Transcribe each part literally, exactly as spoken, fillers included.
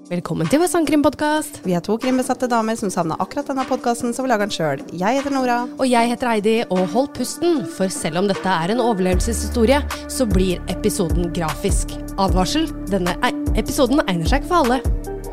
Velkommen til vår sangkrimpodcast. Vi er to krimbesatte damer som savner akkurat denne podcasten, så vi lager den selv. Jeg heter Nora. Og jeg heter Heidi, og hold pusten, for selv om dette er en overlevelseshistorie, så blir episoden grafisk. Advarsel, denne episoden egner seg ikke for alle.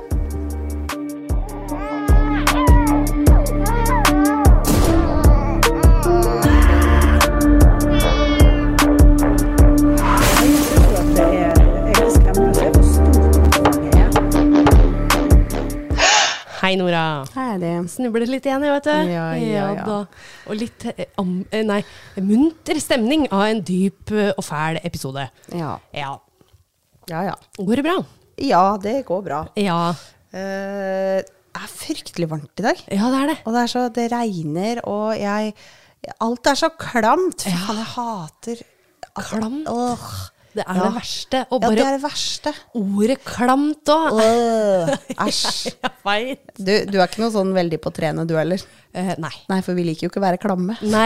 Hei Nora. Hei det. Snublet litt igjen, jeg vet du. Ja, ja, ja. Da. Og litt, eh, am, eh, nei, munter stemning av en dyp eh, og fæl episode. Ja. Ja. Ja, ja. Går det bra? Ja, det går bra. Ja. Uh, det er fryktelig varmt i dag. Ja, det er det. Og det er så, det regner, og jeg, alt er så klamt. Ja. Faen, jeg hater. Klamt? Åh. Det er Ja. det verste. Og Ja, bare det er det verste. ordet klamt også. Åh, æsj. Jeg vet. Du, du er ikke noe sånn veldig på trene, du heller? Eh, nei. Nei, for vi liker jo ikke å være klamme. Nei.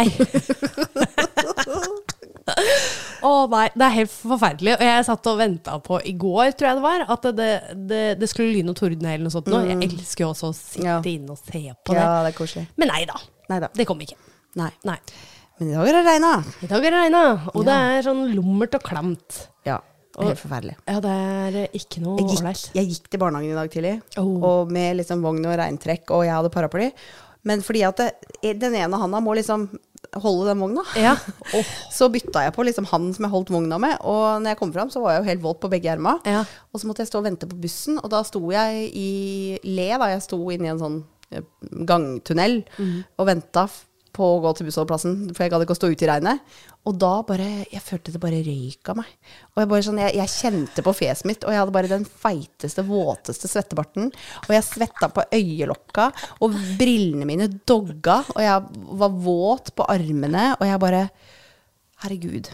Å nei, det er helt forferdelig. Og jeg satt og ventet på i går, tror jeg det var, at det, det, det skulle lyne og tordne eller noe sånt. Mm. Jeg elsker jo også å sitte Ja. inne og se på det. Ja, det er koselig. Men nei da, Neida. det kom ikke. Nei. Nei. Men i dag er det regnet. I dag er det regnet, og Ja. det er sånn lummert og klamt. Ja, det er helt forferdelig. Ja, det er ikke noe Jeg gikk, ålreit. jeg gikk til barnehagen i dag tidlig, Oh. og med liksom vogn og regntrekk, og jeg hadde paraply. Men fordi at det, den ene handa må liksom holde den vogna, Ja. Oh. så bytta jeg på liksom han som jeg holdt vogna med, og når jeg kom fram så var jeg jo helt våt på begge ermer. Ja. Og så måtte jeg stå og vente på bussen, og da sto jeg i le, da jeg sto inne i en sånn eh, gangtunnel, Mm. og ventet på å gå til bussholdeplassen, for jeg gadd ikke å stå ute i regnet. Og da bare, jeg følte det bare røyk av meg. Og jeg bare sånn, jeg, jeg kjente på fjeset mitt, og jeg hadde bare den feiteste, våteste svettebarten. Og jeg svetta på øyelokka, og brillene mine dogga, og jeg var våt på armene, og jeg bare, herregud,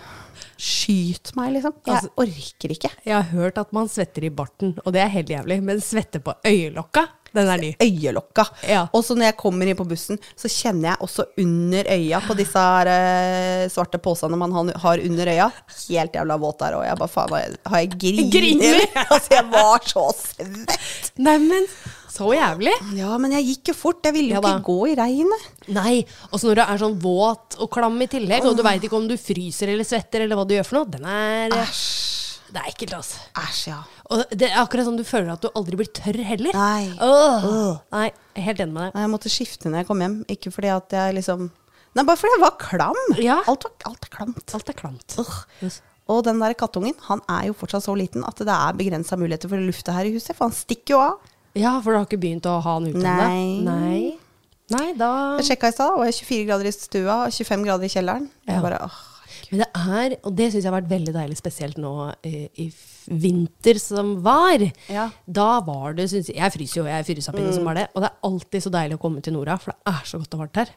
skyt meg liksom. Jeg Altså- orker ikke. Jeg har hørt at man svetter i barten, og det er helt jævlig, men svette på øyelokka, den er ny. Øyelokka. Ja. Og så når jeg kommer inn på bussen, så kjenner jeg også under øya på disse her, eh, svarte påsene man har- har under øya. Helt jævla våt der, og jeg bare, faen, har jeg, har jeg grin? Griner? Altså, jeg var så svett. Nei, men så jævlig. Ja, men jeg gikk jo fort. Jeg ville jo Ja da. ikke gå i regnet. Nei, og så når du er sånn våt og klam i tillegg, og du vet ikke om du fryser eller svetter eller hva du gjør for noe, den er, Æsj. det er ekkelt, altså. Æsj, ja. Og det er akkurat sånn du føler at du aldri blir tørr heller. Nei. Åh. Åh. Nei, jeg er helt enig med deg. Nei, jeg måtte skifte når jeg kom hjem. Ikke fordi at jeg liksom... Nei, bare fordi jeg var klam. Ja. Alt, var, alt er klamt. Alt er klamt. Ugh. Yes. Og den der kattungen, han er jo fortsatt så liten at det er begrenset muligheter for å lufte her i huset, for han stikker jo av. Ja, for du har ikke begynt å ha han ute ennå? Nei. Nei. Nei, da... Jeg sjekket i stad, og jeg er tjuefire grader i stua, og tjufem grader i kjelleren. Ja. Jeg bare, åh. Men det er, og det synes jeg har vært veldig deilig, spesielt nå eh, i f- vinter som var. Ja. Da var det, synes jeg, jeg fryser jo, jeg er fyrisappinne som var det, og det er alltid så deilig å komme til Nora, for det er så godt og varmt her.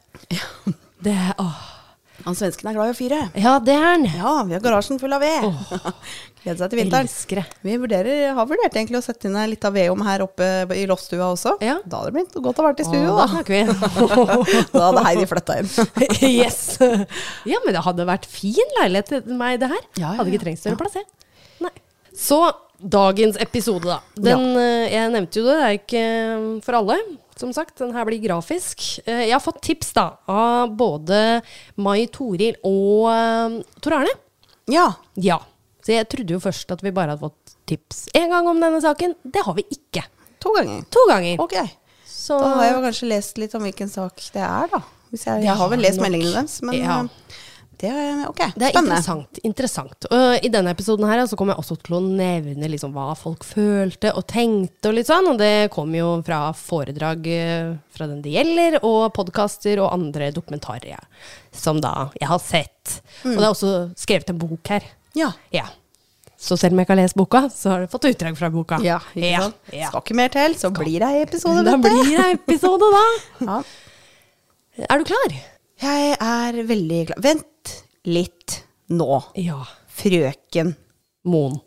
Det er, åh. Han svensken er glad i å fyre. Ja, det er den. Ja, vi har garasjen full av ved. Gleder seg til vinteren. Elsker det. Vi vurderer, har vurdert egentlig å sette inn en litt av vedom her oppe i loftstua også. Ja. Da hadde det blitt godt å ha vært i studio, Åh, da da. snakker vi. Da hadde Heidi flyttet inn. Yes. Ja, men det hadde vært fin leilighet til meg det her. Ja, ja, Hadde ikke ja. trengt større plass, jeg. Nei. Så dagens episode da. Den, eh, jeg nevnte jo det, det er ikke eh, for alle. Som sagt, den her blir grafisk. Eh, Jeg har fått tips da av både Mai Toril og eh, Tor Arne. Ja. Ja. Så jeg trodde jo først at vi bare hadde fått tips en gang om denne saken. Det har vi ikke. To ganger. To ganger. Ok. Så Da har jeg jo kanskje lest litt om hvilken sak det er, da. Hvis jeg, Det jeg har vel har lest nok. meldingene deres, men Ja. eh, det er ok. Det er Spennende. interessant, interessant. Og i denne episoden her så kommer jeg også til å nevne liksom hva folk følte og tenkte og litt sånn, og det kommer jo fra foredrag eh, fra den det gjelder, og podcaster og andre dokumentarer jeg, som da jeg har sett. Og det er også skrevet en bok her. Ja. Ja. Så selv om jeg ikke har lest boka, så har jeg fått utdrag fra boka. Ja, ikke ja, sant? ja. Skal ikke mer til, så blir det en episode, Da vet du. blir det episode da. Ja. Er du klar? Jeg er veldig glad. Vent litt nå. Ja. Frøken. Moen.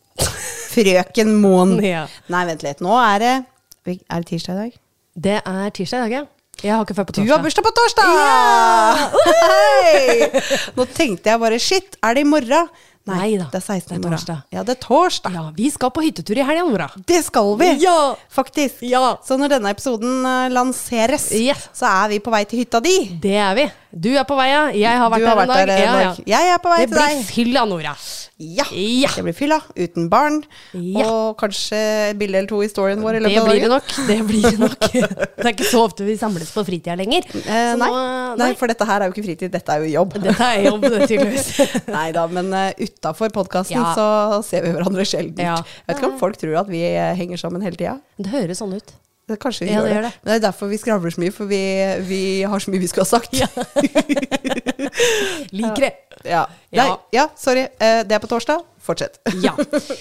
Frøken Moen. Ja. Nei, vent litt. Nå er det... Er det tirsdag i dag? Det er tirsdag i dag, ja. Jeg har ikke før på Du torsdag. har bursdag på torsdag! Ja! Hei! Nå tenkte jeg bare, shit, er det i morgen? Nei da, det er sekstende det er torsdag. Ja, det er torsdag. Ja, vi skal på hyttetur i helgen, Nora. Det skal vi, Ja. faktisk. Ja. Så når denne episoden uh, lanseres, Yes. så er vi på vei til hytta di. Det er vi. Du er på vei, ja. Jeg har vært Du har der en vært dag. der en Ja, ja. dag. Jeg er på vei Det til blir deg. fylla, Nora. Ja. Ja. Det blir fylla, uten barn, Ja. og kanskje et bilde eller to i storyen vår i Det løpet av blir det dagen. nok. Det blir det nok. Det er ikke så ofte vi samles på fritida lenger. Eh, Så nei. nå- nei, for dette her er jo ikke fritid, dette er jo jobb. Dette er jobb, det, tydeligvis. Nei da, men uh, utafor podkasten Ja. så ser vi hverandre sjelden. Ja. Jeg vet ikke om folk tror at vi eh, henger sammen hele tida. Det høres sånn ut. Det, kanskje vi Ja, gjør det det. gjør det. Men det er derfor vi skravler så mye, for vi, vi har så mye vi skulle ha sagt. Ja, Liker det. ja. Ja. Nei, ja sorry. Eh, det er på torsdag. Fortsett. Ja.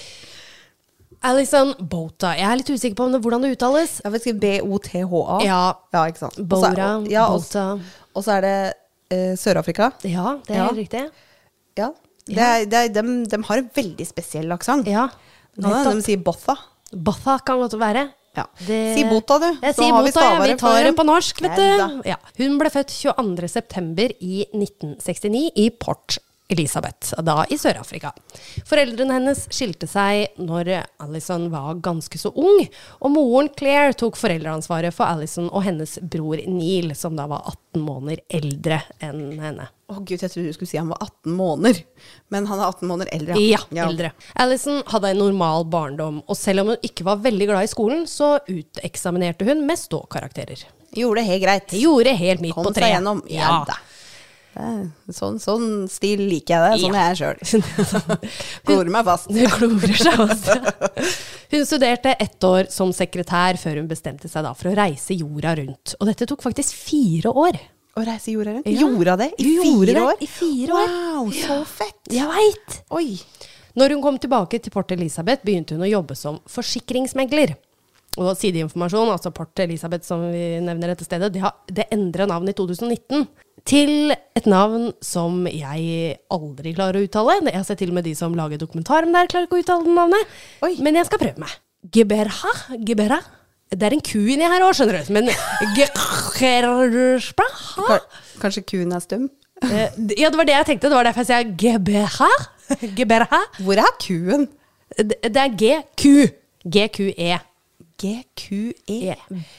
Alison Bota. Jeg er litt usikker på om det, hvordan det uttales. Jeg vil skrive B O T H A. Ja. Ja, ikke sant. Og så Bora, er- ja, og, Bota. og så er det eh, Sør-Afrika. Ja, det er Ja. helt riktig. Ja. Det Ja. er, det er, de, de har en veldig spesiell aksent. Ja. Kan hende de sier Botha. Botha kan godt være. Ja. Det- Si Bota, du. Jeg så sier har vi Bota, ja. Vi stavere for tar det dem. på norsk, vet Ja da. du. Ja. Hun ble født tjueandre september i nitten sekstini i Port Elizabeth, da i Sør-Afrika. Foreldrene hennes skilte seg når Alison var ganske så ung, og moren Claire tok foreldreansvaret for Alison og hennes bror Neil, som da var atten måneder eldre enn henne. Å gud, jeg trodde du skulle si han var atten måneder. Men han er atten måneder eldre. Ja, eldre. Alison hadde en normal barndom, og selv om hun ikke var veldig glad i skolen, så uteksaminerte hun med ståkarakterer. Gjorde det helt greit. Det gjorde helt midt Kom på seg treet. gjennom. Ja da. Det- Sånn, sånn stil liker jeg det. Sånn Ja. er jeg sjøl. Klorer meg fast. Det klorer seg også. Hun studerte ett år som sekretær før hun bestemte seg da for å reise jorda rundt. Og dette tok faktisk fire år. Å reise jorda rundt? Ja. Gjorde hun det i Hun gjorde fire det år? i fire år. Wow, så fett. Jeg vet. Oi. Når hun kom tilbake til Port Elizabeth, begynte hun å jobbe som forsikringsmegler. Og sideinformasjon, altså Port Elizabeth som vi nevner dette stedet, det, har, det endret navn i to tusen nitten til et navn som jeg aldri klarer å uttale. Jeg har sett til og med de som lager dokumentar om det her, klarer ikke å uttale det navnet. Oi. Men jeg skal prøve meg. Geberha? Geberha? Det er en ku inni her også, skjønner du. Men Geberha? Ka- Kanskje kuen er stum? Eh, Ja, det var det jeg tenkte. Det var derfor jeg sier Geberha. Geberha. Hvor er kuen? Det det er G Q. G Q E. G Q E.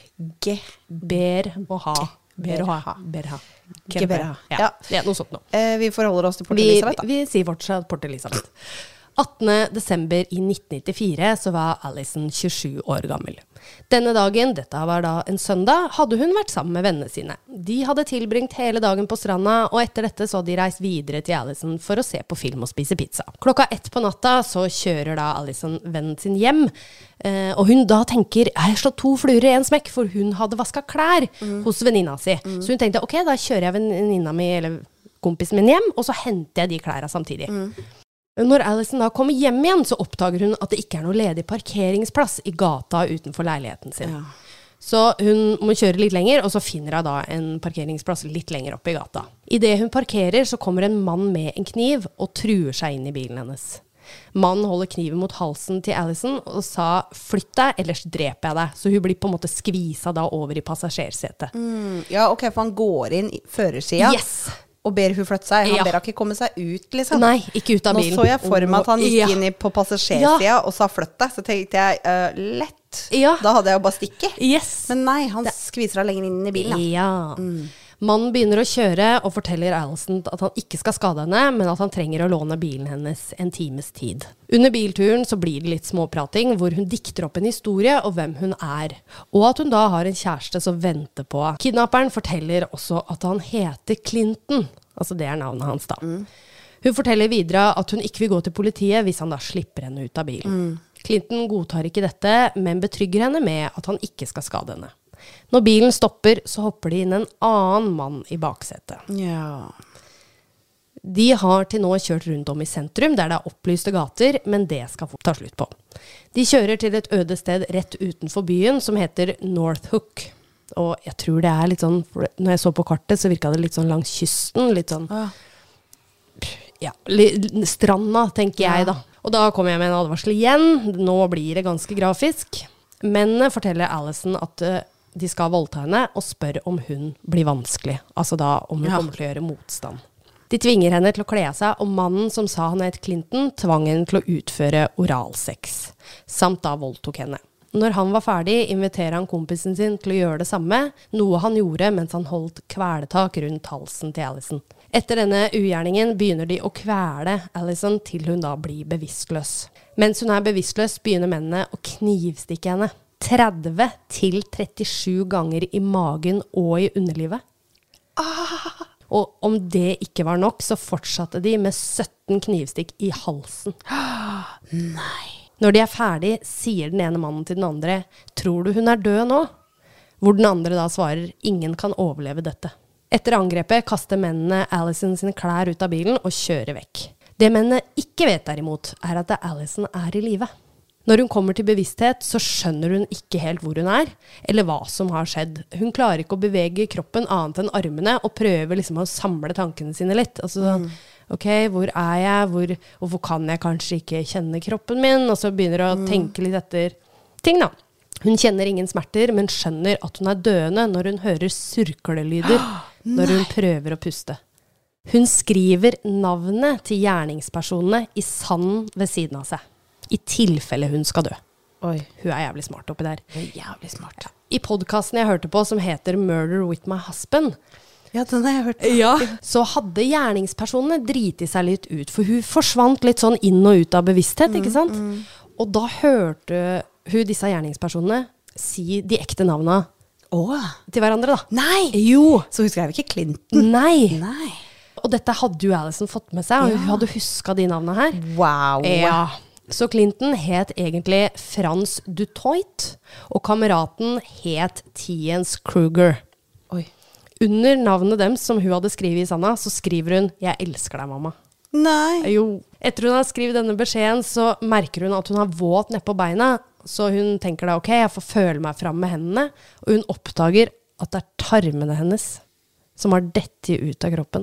G. Ber og ha. Ber og ha. Berha. Geberha. Ja. Ja. ja, noe sånt nå. Eh, vi forholder oss til Port Vi, Elizabeth, da. vi sier fortsatt Port Elizabeth. attende desember i nitten nittifire så var Alison tjuesju år gammel. Denne dagen, dette var da en søndag, hadde hun vært sammen med vennene sine. De hadde tilbringt hele dagen på stranda, og etter dette så hadde de reist videre til Alison for å se på film og spise pizza. Klokka ett på natta så kjører da Alison vennen sin hjem, eh, og hun da tenker, jeg har slått to fluer i en smekk, for hun hadde vasket klær Mm. hos venninna si. Så hun tenkte, ok, da kjører jeg venninna mi, eller kompisen min hjem, og så henter jeg de klærne samtidig. Mm. Når Alison da kommer hjem igjen, så oppdager hun at det ikke er noe ledig parkeringsplass i gata utenfor leiligheten sin. Ja. Så hun må kjøre litt lenger, og så finner hun da en parkeringsplass litt lenger opp i gata. I det hun parkerer, så kommer en mann med en kniv og truer seg inn i bilen hennes. Mannen holder kniven mot halsen til Alison og sa, flytt deg, ellers dreper jeg deg. Så hun blir på en måte skvisa da over i passasjersetet. Mm, ja, ok, for han går inn i førersida Yes! og ber hun flytte seg. Han Ja. ber henne ikke komme seg ut, liksom. Nei, ikke ut av Nå bilen. så jeg for meg at han gikk Ja. inn i, på passasjersida og sa flytt deg, så tenkte jeg, uh, lett. Ja. Da hadde jeg jo bare stikket. Yes! Men nei, han skviser henne lenger inn i bilen. Da. Ja. Mannen begynner å kjøre og forteller Alison at han ikke skal skade henne, men at han trenger å låne bilen hennes en times tid. Under bilturen så blir det litt småprating, hvor hun dikter opp en historie om hvem hun er, og at hun da har en kjæreste som venter på. Kidnapperen forteller også at han heter Clinton, altså det er navnet hans da. Hun forteller videre at hun ikke vil gå til politiet hvis han da slipper henne ut av bilen. Clinton godtar ikke dette, men betrygger henne med at han ikke skal skade henne. Når bilen stopper, så hopper det inn en annen mann i baksetet. Ja. De har til nå kjørt rundt om i sentrum, der det er opplyste gater, men det skal få ta slutt på. De kjører til et øde sted rett utenfor byen, som heter North Hook. Og jeg tror det er litt sånn, for når jeg så på kartet, så virket det litt sånn langs kysten, litt sånn, Ah. ja, li, stranda, tenker jeg Ja. da. Og da kommer jeg med en advarsel igjen. Nå blir det ganske grafisk. Mennene forteller Alison at uh, de skal voldta henne, og spør om hun blir vanskelig. Altså da om hun Ja. kommer til å gjøre motstand. De tvinger henne til å kle av seg, og mannen som sa han het Clinton, tvang henne til å utføre oralsex, samt da voldtok henne. Når han var ferdig, inviterer han kompisen sin til å gjøre det samme, noe han gjorde mens han holdt kvelertak rundt halsen til Allison. Etter denne ugjerningen begynner de å kvele Allison til hun da blir bevisstløs. Mens hun er bevisstløs, begynner mennene å knivstikke henne. tretti til trettisju ganger i magen og i underlivet. Ah. Og om det ikke var nok, så fortsatte de med sytten knivstikk i halsen. Nei. Når de er ferdig, sier den ene mannen til den andre, tror du hun er død nå? Hvor den andre da svarer, ingen kan overleve dette. Etter angrepet kaster mennene Allison sine klær ut av bilen og kjører vekk. Det mennene ikke vet derimot, er at Allison er i live. Når hun kommer til bevissthet, så skjønner hun ikke helt hvor hun er, eller hva som har skjedd. Hun klarer ikke å bevege kroppen annet enn armene, og prøver liksom å samle tankene sine litt. Altså sånn, mm. ok, hvor er jeg? Hvor, hvorfor kan jeg kanskje ikke kjenne kroppen min? Og så begynner hun å mm. tenke litt etter ting da. Hun kjenner ingen smerter, men skjønner at hun er døende når hun hører surklelyder, når hun prøver å puste. Hun skriver navnet til gjerningspersonene i sanden ved siden av seg. I tilfelle hun skal dø. Oi. Hun er jævlig smart oppi der. Hun er jævlig smart. I podcasten jeg hørte på som heter Murder with my husband, ja, den har jeg hørt på. Ja. Så hadde gjerningspersonene driti seg litt ut, for hun forsvant litt sånn inn og ut av bevissthet, ikke sant? Mm, mm. Og da hørte hun disse gjerningspersonene si de ekte navnene oh. til hverandre da. Nei! Jo! Så hun skrev ikke Clinton? Nei! Nei. Og dette hadde jo Allison fått med seg, og hun ja. hadde husket de navnene her. Wow! Ja. Så Clinton het egentlig Frans Dutoit, og kameraten het Tiens Kruger. Oi. Under navnet dem som hun hadde skrevet i sanda, så skriver hun «Jeg elsker deg, mamma». Nei. Jo. Etter hun har skrevet denne beskjeden, så merker hun at hun har våt ned på beina, så hun tenker da, ok, jeg får føle meg frem med hendene, og hun oppdager at det er tarmene hennes som har dettet ut av kroppen,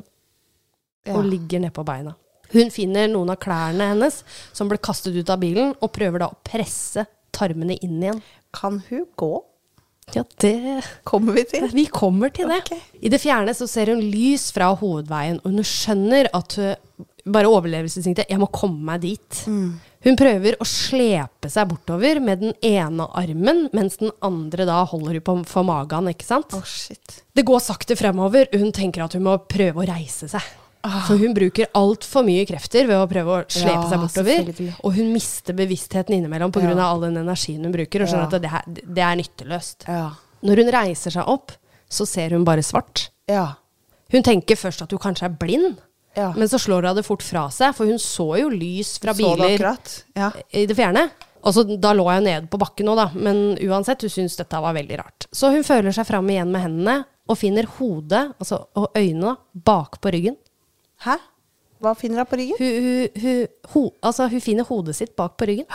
ja. og ligger ned på beina. Hun finner noen av klærne hennes som ble kastet ut av bilen, og prøver da å presse tarmene inn igjen. Kan hun gå? Ja, det kommer vi til. Vi kommer til det. Okay. I det fjerne så ser hun lys fra hovedveien, og hun skjønner at hun bare overlevelsesinstinktet, jeg må komme meg dit. Mm. Hun prøver å slepe seg bortover med den ene armen, mens den andre da holder hun på for magen, ikke sant? Å, oh, shit. Det går sakte fremover, hun tenker at hun må prøve å reise seg. For hun bruker alt for mye krefter ved å prøve å slepe ja, seg bortover, og hun mister bevisstheten innimellom på grunn av all den energien hun bruker, og skjønner ja. at det, her, det er nytteløst. Ja. Når hun reiser seg opp, så ser hun bare svart. Ja. Hun tenker først at hun kanskje er blind, ja. men så slår hun det fort fra seg, for hun så jo lys fra biler ja. i det fjerne. Og så da lå jeg nede på bakken nå da, men uansett, hun synes dette var veldig rart. Så hun føler seg frem igjen med hendene, og finner hodet, altså, og øynene bak på ryggen. Hæ? Hva finner hun på ryggen? Hun, hun, hun, ho, altså, hun finner hodet sitt bak på ryggen.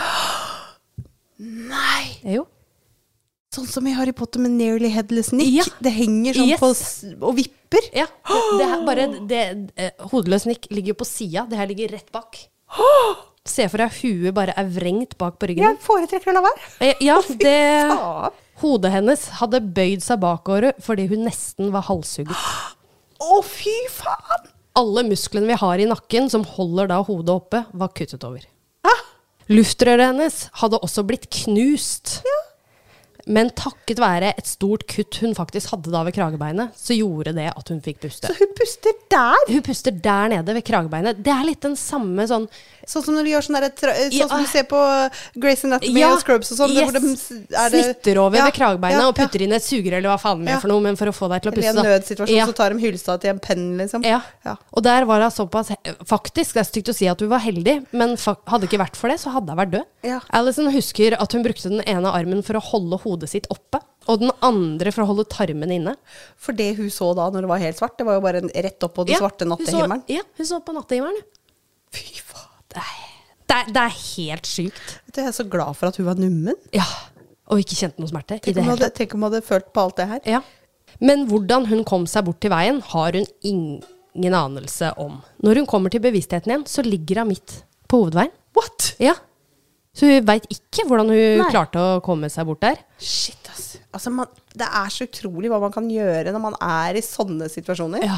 Nei! Jo. Sånn som i Harry Potter med Nearly Headless Nick. Ja. Det henger sånn yes. på og vipper. Ja, det, det her, bare det, eh, hodeløs Nick ligger på siden. Det her ligger rett bak. Se for deg, huet bare er vrengt bak på ryggen. Jeg foretrekker å la være. Ja, det... Hodet hennes hadde bøyd seg bakover fordi hun nesten var halshugget. Å, fy faen! Alle musklene vi har i nakken som holder da hodet oppe, var kuttet over. Hæ? Luftrøret hennes hadde også blitt knust. Ja. Men takket være et stort kutt hun faktisk hadde da ved kragebeinet, så gjorde det at hun fikk puste. Så hun puster der? Hun puster der nede ved kragebeinet. Det er litt den samme sånn... Sånn som når du gjør sånn der, sånn ja. som du ser på Grey's Anatomy ja. og Scrubs og sånn. Yes. Hvor de, er det, snitter over ja, ved kragebeinet ja, og putter inn et suger eller hva faen med ja. for noe, men for å få deg til å puste. Eller i en nødsituasjon ja. så tar de Hylstad til en penn, liksom. Ja. ja. Og der var hun såpass, faktisk, det er stygt å si at hun var heldig, men hadde ikke vært for det, så hadde hun vært død. Ja. Allison husker at hun brukte den ene armen for å holde hodet sitt oppe, og den andre for å holde tarmen inne. For det hun så da når det var helt svart, det var jo bare rett opp på den ja, svarte nattehimmelen. Ja, hun så på nattehimmelen. Fy faen. Det er, det, er, det er helt sykt. Vet du, jeg er så glad for at hun var nummen. Ja, og ikke kjente noe smerte. Tenk om, hadde, tenk om hun hadde følt på alt det her. Ja. Men hvordan hun kom seg bort til veien, har hun ingen anelse om. Når hun kommer til bevisstheten igjen, så ligger hun midt på hovedveien. What? Ja. Så hun vet ikke hvordan hun Nei. klarte å komme seg bort der. Shit, ass. Altså, man, det er så utrolig hva man kan gjøre når man er i sånne situasjoner. Ja.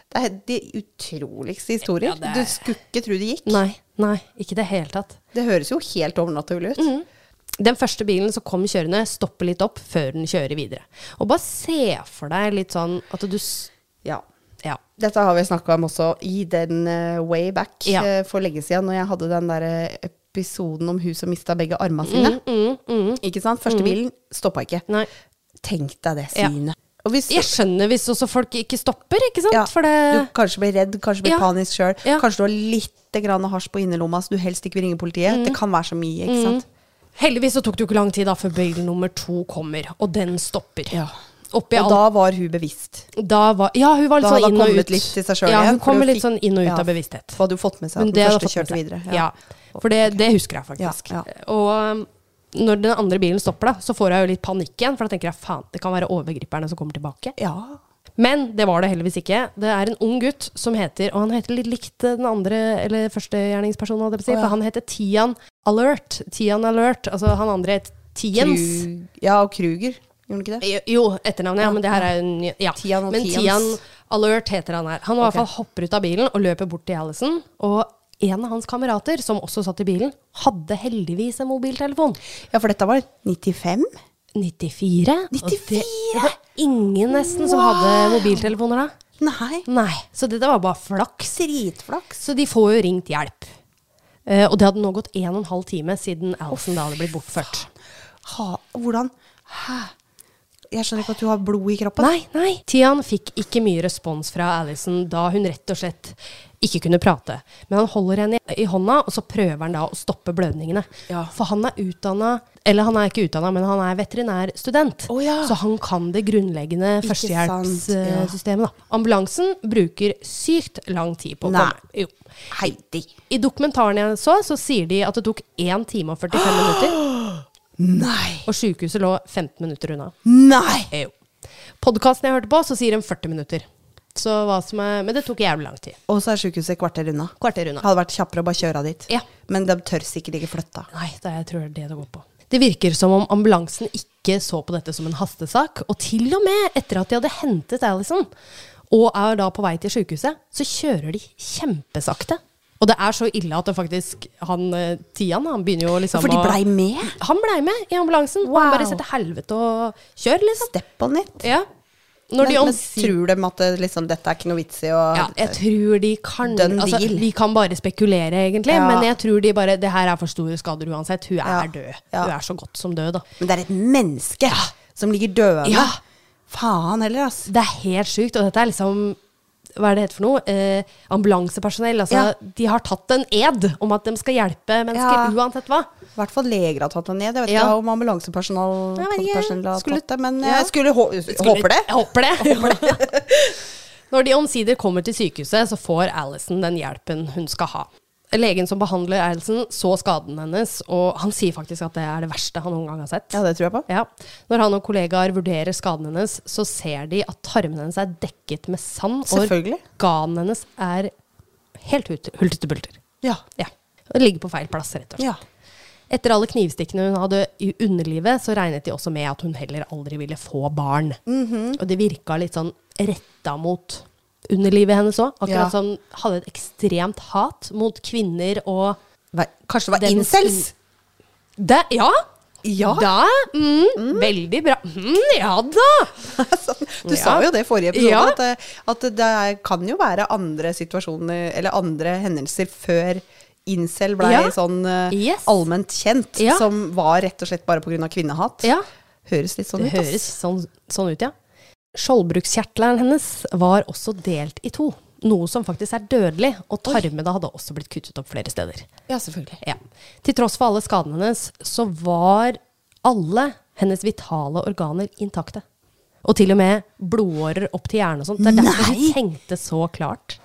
Det er de utroligste historier. Ja, det er- Du skulle ikke tro det gikk. Nei, nei, ikke det hele tatt. Det høres jo helt overnaturlig ut. Mm. Den første bilen som kom kjørende, stopper litt opp før den kjører videre. Og bare se for deg litt sånn at du... s- Ja. Ja. Dette har vi snakket om også i den uh, way back Ja. uh, for lenge siden, når jeg hadde den der uh, episoden om hun som mistet begge armene sine. Mm, mm. Ikke sant? Første bilen stoppet ikke. Nei. Tenk deg det Ja. synet. Og hvis, Jeg skjønner hvis også folk ikke stopper, ikke sant? ja, For det... du kanskje blir redd, kanskje blir Ja. panisk selv, Ja. kanskje du har litt grann hasj på innerlomma, så du helst ikke vil ringe politiet. Det kan være så mye, ikke sant? Heldigvis så tok det jo ikke lang tid da før bil nummer to kommer, og den stopper. Ja. Oppi Og alt. da var hun bevisst. Da var, ja, hun var litt Da hadde sånn inn hun og kommet ut. litt til seg selv ja, igjen, hun for kommer hun litt fikk- sånn inn og ut ja, av bevissthet. For hadde hun fått med seg Men at det den hadde første fått med kjørte seg. videre. Ja. For det, det husker jeg faktisk. Ja, Og um, når den andre bilen stopper da, så får jeg jo litt panikk igjen, for da tenker jeg, faen, det kan være overgriperne som kommer tilbake. Ja. Men det var det heldigvis ikke. Det er en ung gutt som heter, og han heter litt likt den andre, eller første gjerningspersonen, hadde jeg på å si, Å, ja. for han heter Tian Alert. Tian Alert, altså han andre het Tiens. Krug, ja, og Kruger. Gjorde han ikke det? Jo, etternavnet, ja, men det her er en, ja. Tian og Men Tians. Tian Alert heter han her. Han i hvert Ok. fall hopper ut av bilen og løper bort til Allison, og en av hans kamerater, som også satt i bilen, hadde heldigvis en mobiltelefon. Ja, for dette var nittifem? nittifire. Og nittifire? Det, det var ingen nesten som hadde mobiltelefoner da. Nei. Nei, så dette var bare flaks. Dritflaks. Så de får jo ringt hjelp. Eh, og det hadde nå gått en og en halv time siden Allison da hadde blitt bortført. Ha, hvordan? Hæ? Jeg skjønner ikke at du har blod i kroppen. Nei, nei. Tian fikk ikke mye respons fra Allison da hun rett og slett ikke kunne prate. Men han holder henne i, i hånda, og så prøver han da å stoppe blødningene. Ja. For han er utdannet, eller han er ikke utdannet, men han er veterinærstudent. Å, ja. Så han kan det grunnleggende Ikke sant, ja. førstehjelpssystemet. Da. Ambulansen bruker sykt lang tid på å Nei. komme. Jo. Heidi. I dokumentaren jeg så, så sier de at det tok én time og førtifem minutter. Nei. Og sykehuset lå femten minutter unna. Nei. Jo. Podcasten jeg hørte på, så sier de førti minutter. Så hva som er, men det tok jævlig lang tid. Og så er sykehuset kvarter unna. Kvarter unna. Hadde vært kjappere å bare kjøre dit. Ja. Men de tør sikkert ikke flytte. Nei, det er, jeg tror det er det det går på. Det virker som om ambulansen ikke så på dette som en hastesak, og til og med etter at de hadde hentet Allison, og er da på vei til sykehuset, så kjører de kjempesakte. Og det er så ille at det faktisk, han, eh, Tian, han begynner jo liksom For de å- blei med? Han blei med i ambulansen, og han Wow. bare setter helvete og kjør, liksom. Step on it. Ja. Når Men, de men omsider... tror de at det, liksom, dette er ikke noe vits i å Ja, jeg tror de kan Done altså, deal. Vi kan bare spekulere, egentlig. Ja. Men jeg tror de bare Det her er for store skader uansett. Hun er Ja. død. Ja. Hun er så godt som død, da. Men det er et menneske som ligger døende. Ja. Faen heller, ass. Det er helt sjukt. Og dette er liksom Hva er det heter for noe? Eh, ambulansepersonell. Altså, Ja. de har tatt en ed om at de skal hjelpe mennesker Ja. uansett hva. I hvert fall leger har tatt den ned. Jeg vet Ja. ikke om ambulansepersonell Jeg vet ikke. personell har Skulle- tatt det, men Ja. jeg skulle, hå håper det. Jeg håper det. Når de omsider kommer til sykehuset, så får Allison den hjelpen hun skal ha. Legen som behandler Allison, så skaden hennes, og han sier faktisk at det er det verste han noen gang har sett. Ja, det tror jeg på. Ja. Når han og kollegaer vurderer skaden hennes, så ser de at tarmene hennes er dekket med sand, og Selvfølgelig. organen hennes er helt hult- hultete-bulter. Ja. Ja. Det ligger på feil plass, rett og slett. Ja. Etter alle knivstikkene hun hadde i underlivet, så regnet de også med at hun heller aldri ville få barn. Mhm. Og det virka litt sånn retta mot underlivet hennes òg. Akkurat Ja. som hadde et ekstremt hat mot kvinner og Hva- Kanskje det var Den- incels? det, Ja! Ja. Da, mm, Veldig bra. Mm, ja da! Du Ja. sa jo det i forrige episode, Ja. at, det- at det er, kan jo være andre situasjoner, eller andre hendelser før incel ble Ja. sånn eh, Yes. allment kjent, Ja. som var rett og slett bare på grunn av kvinnehat. Ja, Høres litt sånn det ut, ass. høres sånn, sånn ut, ja. Skjoldbruskkjertelen hennes var også delt i to. Noe som faktisk er dødelig, og tarmene hadde også blitt kuttet opp flere steder. Ja, selvfølgelig. Ja. Til tross for alle skadene hennes, så var alle hennes vitale organer intakte. Og til og med blodårer opp til hjernen og sånt. Det er derfor hun tenkte så klart.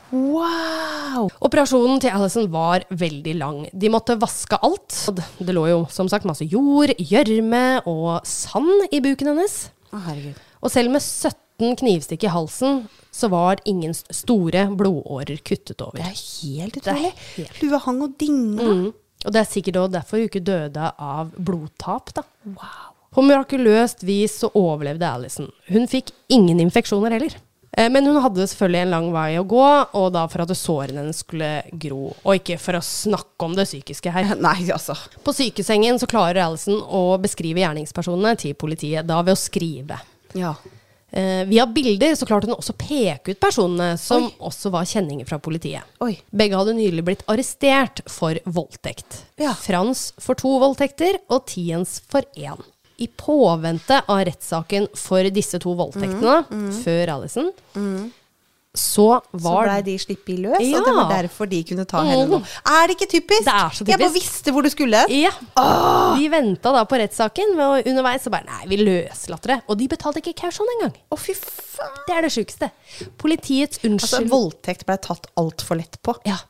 Wow! Operasjonen til Allison var veldig lang. De måtte vaske alt. Og Det det lå jo som sagt masse jord, gjørme og sand i buken hennes. Å, herregud. Og selv med sytten knivstikk i halsen, så var ingen s- store blodårer kuttet over. Det er helt Det er utrolig. helt- Lua hang og dinga. Mm. Og det er sikkert også derfor hun ikke døde av blodtap, da. På mirakuløst vis så overlevde Allison. Hun fikk ingen infeksjoner heller. Men hun hadde selvfølgelig en lang vei å gå, og da for at sårene hennes skulle gro, og ikke for å snakke om det psykiske her. Nei, altså. På sykesengen så klarer Allison å beskrive gjerningspersonene til politiet, da ved å skrive. Ja. Eh, via bilder så klarte hun også peke ut personene som Oi. også var kjenninger fra politiet. Oi. Begge hadde nylig blitt arrestert for voldtekt. Ja. Frans for to voldtekter og Tiens for én. I påvente av rettssaken for disse to voldtektene, mm, mm. før Allison, mm. så var... Så ble de slippet løs, ja. og det var derfor de kunne ta henne nå. Er det ikke typisk? Det er så typisk. Jeg bare visste hvor du skulle. Ja. Åh. De ventet da på rettssaken, og underveis så bare, nei, vi løslatte det. Og de betalte ikke kausjon engang. Å, fy faen. Det er det sykeste. Politiets unnskyld... Altså, voldtekt ble tatt alt for lett på. Ja.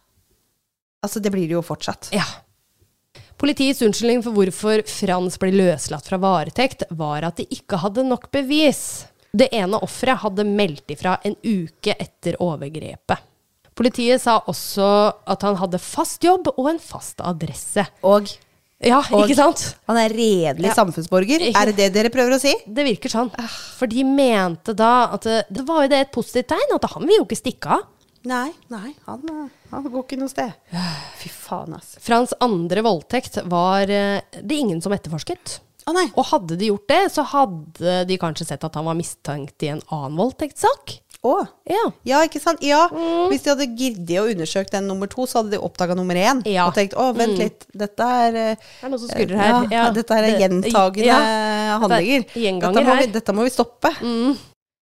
Altså, det blir det jo fortsatt. Ja. Politiets unnskyldning for hvorfor Frans ble løslatt fra varetekt var at de ikke hadde nok bevis. Det ene offeret hadde meldt ifra en uke etter overgrepet. Politiet sa også at han hadde fast jobb og en fast adresse. Og? Ja, og ikke sant? Han er redelig ja. samfunnsborger. Er det det dere prøver å si? Det virker sånn. For de mente da at det, det var jo det et positivt tegn, at han vil jo ikke stikke av. Nei, nei, han, han går ikke noe sted. Fy faen, ass. Frans andre voldtekt var det ingen som etterforsket. Å nei. Og hadde de gjort det, så hadde de kanskje sett at han var mistenkt i en annen voldtektssak. Å, ja. ja, ikke sant? Ja, mm. hvis de hadde giddet å undersøke den nummer to, så hadde de oppdaget nummer én. Ja. Og tenkt, å, vent mm. litt, dette er... Det er noe som skurrer her. Ja, ja. Dette er gjentagende ja. handlinger. Dette må, vi, dette må vi stoppe. Mm.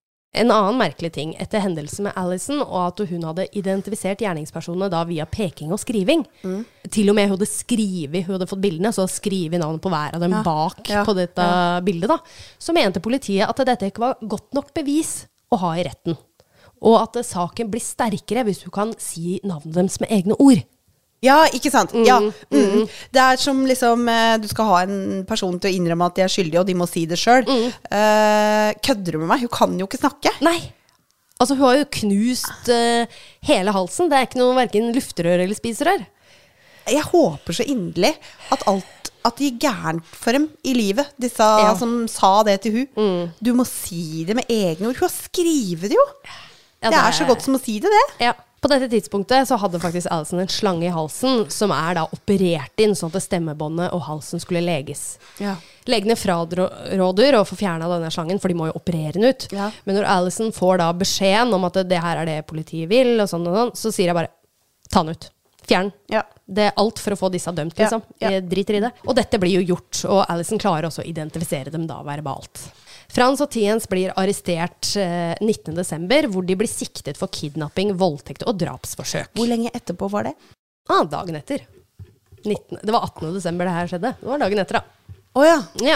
En annen merkelig ting etter hendelsen med Allison, og at hun hadde identifisert gjerningspersonene da via peking og skriving. Mm. Til og med hun hadde skrivet, hun hadde fått bildene, så skrivet navnet på hver av dem ja. bak ja. på dette ja. bildet da. Så mente politiet at dette ikke var godt nok bevis å ha i retten. Og at saken blir sterkere hvis du kan si navnet deres med egne ord. Ja, ikke sant? Mm, ja. Mm. Mm. Det er som liksom, du skal ha en person til å innrømme at de er skyldige, og de må si det selv. Mm. Uh, kødder du med meg? Hun kan jo ikke snakke. Nei. Altså, hun har jo knust uh, hele halsen. Det er ikke noe hverken luftrør eller spiserør. Jeg håper så inderlig at alt, at de er gærent for dem i livet, disse ja. som sa det til hun. Mm. Du må si det med egne ord. Hun har skrivet det jo. Ja, det, det er så godt som å si det, det. Ja. På dette tidspunktet så hadde faktisk Allison en slange i halsen, som er da operert inn sånn at stemmebåndet og halsen skulle leges. Ja. Legene fraråder å få fjernet denne slangen, for de må jo operere den ut. Ja. Men når Allison får da beskjeden om at det her er det politiet vil, og sånn og sånn, så sier jeg bare, ta den ut. Fjern. Ja. Det er alt for å få disse dømt, liksom. Ja. Ja. Jeg driter i det. Og dette blir jo gjort, og Allison klarer også å identifisere dem da verbalt. Frans og Tiens blir arrestert eh, nittende desember, hvor de blir siktet for kidnapping, voldtekt og drapsforsøk. Hvor lenge etterpå var det? Ah, dagen etter. nittende Det var attende desember det her skjedde. Det var dagen etter, da. Åja. Ja.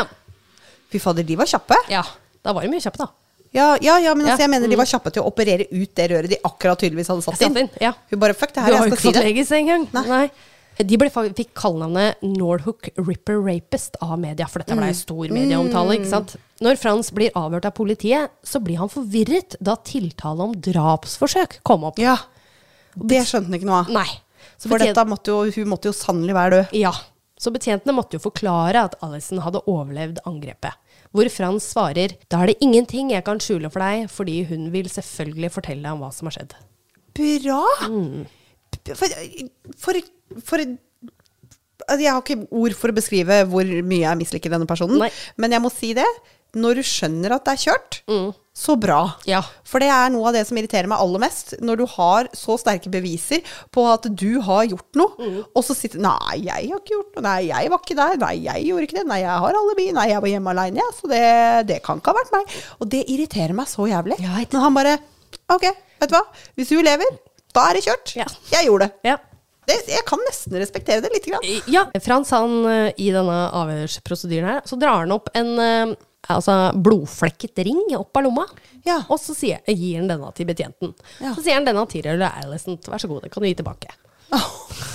Fy fader, de var kjappe. Ja, da var de mye kjappe, da. Ja, ja, ja men ja. Altså, jeg mener de var kjappe til å operere ut det røret de akkurat tydeligvis hadde satt inn. inn. Ja. Hun bare, fuck det her, jeg skal si det. Du har jo ikke fått legges engang. Nei. Nei. De ble, fikk kallenavnet Norhook Ripper Rapist av media, for dette ble en stor medieomtale, ikke sant? Når Frans blir avhørt av politiet, så blir han forvirret da tiltale om drapsforsøk kom opp. Ja, det skjønte han ikke noe av. Nei. Så for betjent... dette måtte jo, hun måtte jo sannelig være død. Ja, så betjentene måtte jo forklare at Allison hadde overlevd angrepet. Hvor Frans svarer, da er det ingenting jeg kan skjule for deg, fordi hun vil selvfølgelig fortelle deg om hva som har skjedd. Bra! Mm. For, for, for altså jeg har ikke ord for å beskrive hvor mye jeg misliker denne personen. Nei. Men jeg må si det, når du skjønner at det er kjørt, mm. så bra. Ja. For det er noe av det som irriterer meg aller mest, når du har så sterke beviser på at du har gjort noe, mm. og så sitter, nei, jeg har ikke gjort noe, nei, jeg var ikke der, nei, jeg gjorde ikke det, nei, jeg har alibi, nei, jeg var hjemme alene, ja, så det, det kan ikke ha vært meg. Og det irriterer meg så jævlig. Men han bare, ok, vet du hva, hvis hun lever, da er det kjørt. Ja. Jeg gjorde det. Ja. det. Jeg kan nesten respektere det litt grann. Ja, Frans han i denne avhørsprosedyren her, så drar han opp en altså, blodflekket ring opp av lomma, ja. Og så sier, gir han denne til betjenten. Ja. Så sier han denne til Allison, vær så god, det kan du gi tilbake. Oh.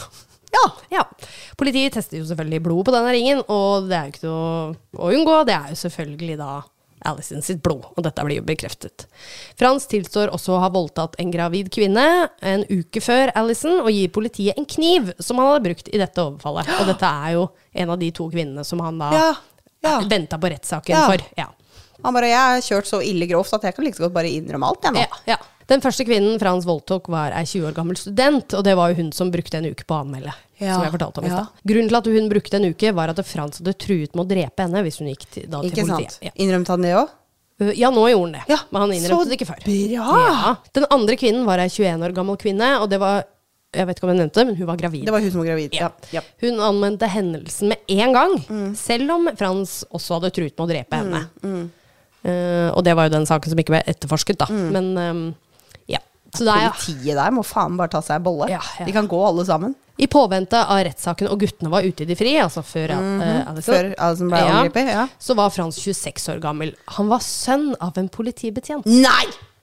Ja. Ja. Politiet tester jo selvfølgelig blod på denne ringen, og det er jo ikke noe å unngå, det er jo selvfølgelig da Allison sitt blod, og dette blir jo bekreftet. Frans tilstår også å ha voldtatt en gravid kvinne en uke før Allison, og gir politiet en kniv som han hadde brukt i dette overfallet. Og dette er jo en av de to kvinnene som han da ja, ja. ventet på rettssaken ja. for. Ja. Han bare, jeg har kjørt så ille grovt at jeg kan like så godt bare innrømme alt, jeg nå. Ja, ja. Den første kvinnen Frans voldtok var ei tjue år gammel student, og det var jo hun som brukte en uke på å anmelde, Ja, som jeg fortalte om i ja. stad. Grunnen til at hun brukte en uke var at Frans hadde truet med å drepe henne hvis hun gikk til, da, til Ikke politiet. sant? Ja. Innrømte han det også? Uh, ja, nå gjorde han det, Ja, men han innrømte så det ikke før. bra! Ja. Den andre kvinnen var ei tjueen år gammel kvinne, og det var, jeg vet ikke om jeg nevnte det, men hun var gravid. Det var hun som var gravid, ja. ja. Hun anmeldte hendelsen med en gang, mm. selv om Frans også hadde truet med å drepe henne. Mm. Mm. Uh, og det var jo den saken som ikke ble etterforsket da. Mm. Men um, ja. Så det er, Politiet der må faen bare ta seg en bolle. Ja, ja. De kan gå alle sammen. I påvente av rettssaken, og guttene var ute i de fri, altså før mm-hmm. uh, Alison, Før Alison ble ja, angrepet, ja. så var Frans tjueseks år gammel. Han var sønn av en politibetjent. Nei!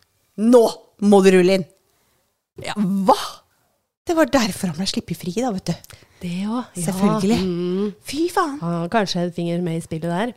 Nå må du rulle inn. Ja. Hva? Det var derfor han ble slippet fri da, vet du. Det også, ja. Selvfølgelig. Mm. Fy faen. Han har kanskje et finger med i spillet der.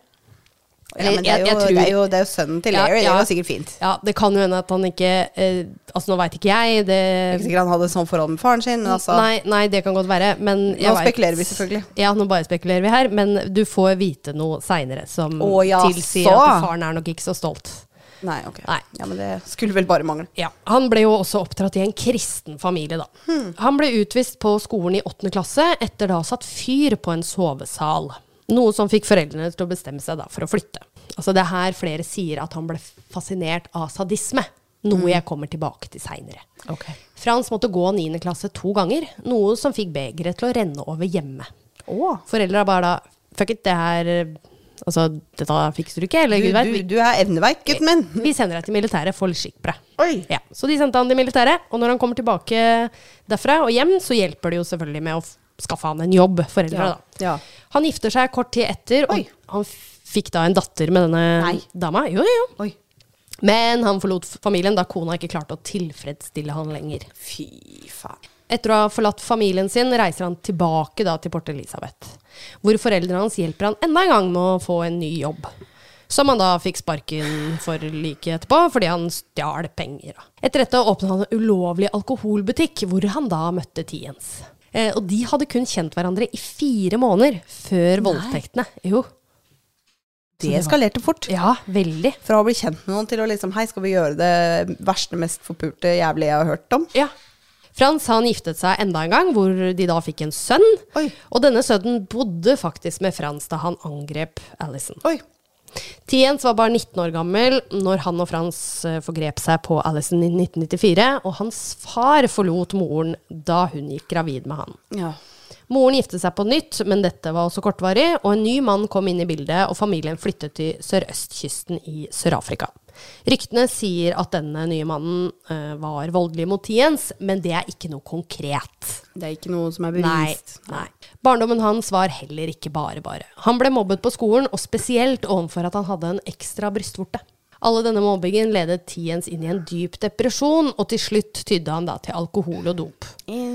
Ja, men det er jo, jeg, jeg tror, det er jo, det er jo sønnen til Ja, Larry, ja. det var sikkert fint. Ja, det kan jo hende at han ikke eh, altså nå vet ikke jeg det, Ikke sikkert han hadde sånn forhold med faren sin, men altså nei, nei, det kan godt være, men jeg Nå vet- spekulerer vi selvfølgelig. Ja, nå bare spekulerer vi her, men du får vite noe senere som Å, ja, tilsier så. at faren er nok ikke så stolt. Nei, ok. Nei. Ja, men det skulle vel bare mangle. Ja, han ble jo også oppdratt i en kristen familie da. Hmm. Han ble utvist på skolen i åttende klasse etter da satt fyr på en sovesal. Noe som fikk foreldrene til å bestemme seg da for å flytte. Altså det er her flere sier at han ble fascinert av sadisme. Noe Mm. jeg kommer tilbake til senere. Okay. Frans måtte gå niende klasse to ganger, noe som fikk begeret til å renne over hjemme. Åh. Foreldre bare da, fuck it, det her, altså dette fikser du ikke, eller Du, Gud vet. du, du er evneveik, gutten min. Vi sender deg til militæret for litt skikk på deg. Oi. Ja, så de sendte han til militæret, og når han kommer tilbake derfra og hjem, så hjelper det jo selvfølgelig med å f- skaffe han en jobb, foreldre Ja. da. Ja. Han gifter seg kort tid etter, Oi. og han fikk da en datter med denne Nei. dama. Jo, jo, jo. Oi. Men han forlot familien da kona ikke klarte å tilfredsstille han lenger. Fy faen. Etter å ha forlatt familien sin, reiser han tilbake da til Port Elizabeth, hvor foreldrene hans hjelper han enda en gang med å få en ny jobb. Som han da fikk sparken for like etterpå, fordi han stjal penger. Da. Etter dette åpnet han en ulovlig alkoholbutikk, hvor han da møtte Tiens. Eh, og de hadde kun kjent hverandre i fire måneder før voldtektene. Jo. Det eskalerte fort. Ja, veldig. Fra å bli kjent med noen til å liksom, hei, skal vi gjøre det verste, mest forpulte jævlig jeg har hørt om? Ja. Frans han giftet seg enda en gang, hvor de da fikk en sønn. Oi. Og denne sønnen bodde faktisk med Frans da han angrep Alison. Oi. Tiens var bare nitten år gammel når han og Frans eh, forgrep seg på Alison i nitten nittifire, og hans far forlot moren da hun gikk gravid med han. Ja. Moren giftet seg på nytt, men dette var også kortvarig, og en ny mann kom inn i bildet, og familien flyttet til sørøstkysten i Sør-Afrika. Ryktene sier at denne nye mannen uh, var voldelig mot Tiens, men det er ikke noe konkret. Det er ikke noe som er bevist. Nei, nei. Barndommen hans var heller ikke bare bare. Han ble mobbet på skolen, og spesielt overfor at han hadde en ekstra brystvorte. Alle denne mobbingen ledet Tiens inn i en dyp depresjon, og til slutt tydde han da til alkohol og dop.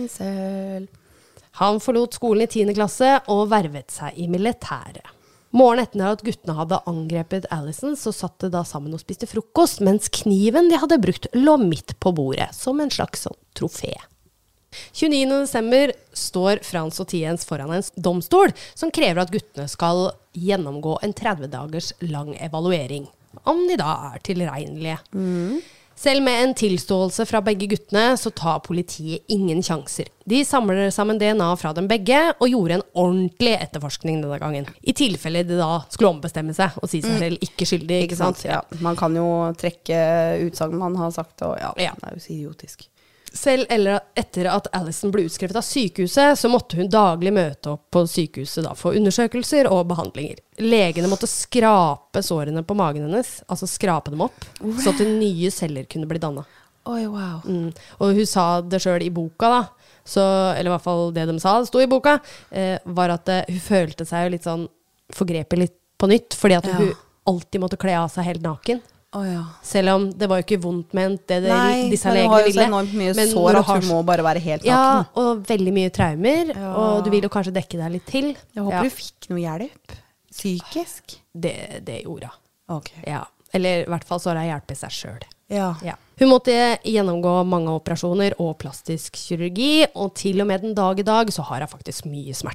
Incel. Han forlot skolen i tiende klasse og vervet seg i militæret. Morgen etter at guttene hadde angrepet Alison, så satt de da sammen og spiste frokost, mens kniven de hadde brukt lå midt på bordet, som en slags sånn trofé. tjueniende desember står Frans og Tiens foran en domstol som krever at guttene skal gjennomgå en tretti dagers lang evaluering, om de da er tilregnelige. Mm. Selv med en tilståelse fra begge guttene, så tar politiet ingen sjanser. De samler sammen D N A fra dem begge, og gjorde en ordentlig etterforskning denne gangen. I tilfelle de da skulle ombestemme seg, og si seg selv ikke skyldig, ikke sant? Ja, man kan jo trekke utsagn man har sagt, og ja, Ja. det er jo så idiotisk. Selv eller etter at Alison ble utskrevet av sykehuset, så måtte hun daglig møte opp på sykehuset da, for undersøkelser og behandlinger. Legene måtte skrape sårene på magen hennes, altså skrape dem opp, så at nye celler kunne bli dannet. Oi, wow. Mm. Og hun sa det selv i boka da, så, eller i hvert fall det de sa, det sto i boka, eh, var at eh, hun følte seg jo litt sånn forgrepet litt på nytt, fordi at Ja. hun alltid måtte kle av seg helt naken. Å ja. Selv om det var jo ikke vondt ment det, det Nei, disse men hun legene har jo så ville. enormt mye Men sår når du at har hun må bare være helt Ja, naken. og veldig mye traumer, Ja. og du vil jo kanskje dekke deg litt til. Jeg håper ja. du fikk noe hjelp. Psykisk. Det, det gjorde hun. Ok. Ja. Eller i hvert fall så har hun hjulpet seg selv. Ja. Ja. Hun måtte gjennomgå mange operasjoner og plastisk kirurgi, og til og med den dag i dag så har hun faktisk mye smerter.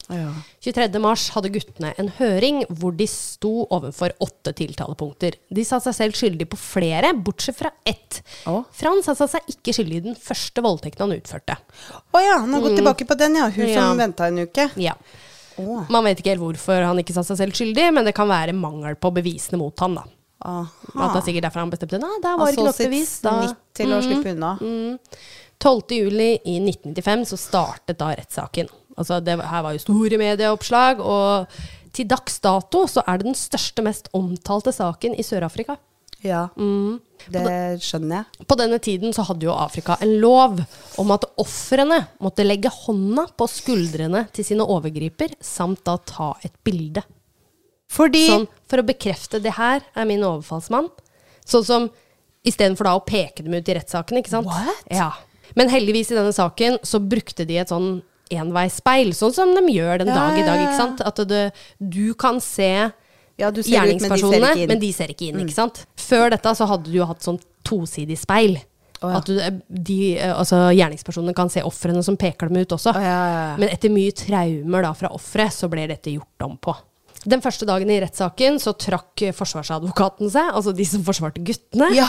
Ja. tjuetredje mars hadde guttene en høring hvor de sto overfor åtte tiltalepunkter. De sa seg selv skyldig på flere, bortsett fra ett. Å. Frans sa seg ikke skyldig i den første voldtekten han utførte. Åja, han har gått tilbake på den, ja. Hun Ja. som ventet en uke. Ja. Åh. Man vet ikke helt hvorfor han ikke sa seg selv skyldig, men det kan være mangel på bevisene mot han da. Aha. At det er sikkert derfor han bestemte, nei, det var Han ikke så nok sitt bevis. Da. snitt til å slippe unna. tolvte juli i nitten nittifem så startet da rettssaken. Altså det her var jo store medieoppslag, og til dags dato så er det den største, mest omtalte saken i Sør-Afrika. Ja, det skjønner jeg. På denne tiden så hadde jo Afrika en lov om at offrene måtte legge hånda på skuldrene til sine overgriper, samt da ta et bilde. Fordi Sånn, for å bekrefte det her er min overfallsmann. Sånn som, i stedet for da å peke dem ut i rettssaken, ikke sant? What? Ja. Men heldigvis i denne saken så brukte de et sånn enveisspeil, sånn som de gjør den Ja, dag i dag, ja, ja. ikke sant? At det, du kan se ja, du ser ut, men de ser gjerningspersonene, ikke inn. men de ser ikke inn, ikke sant? Før dette så hadde du jo hatt sånn tosidig speil. Å, ja. At du, de, altså, gjerningspersonene kan se offrene som peker dem ut også. Å, ja, ja, ja. Men etter mye traumer da fra offre, så ble dette gjort om på. Den første dagen i rettssaken så trakk forsvarsadvokaten seg, altså de som forsvarte guttene. Ja,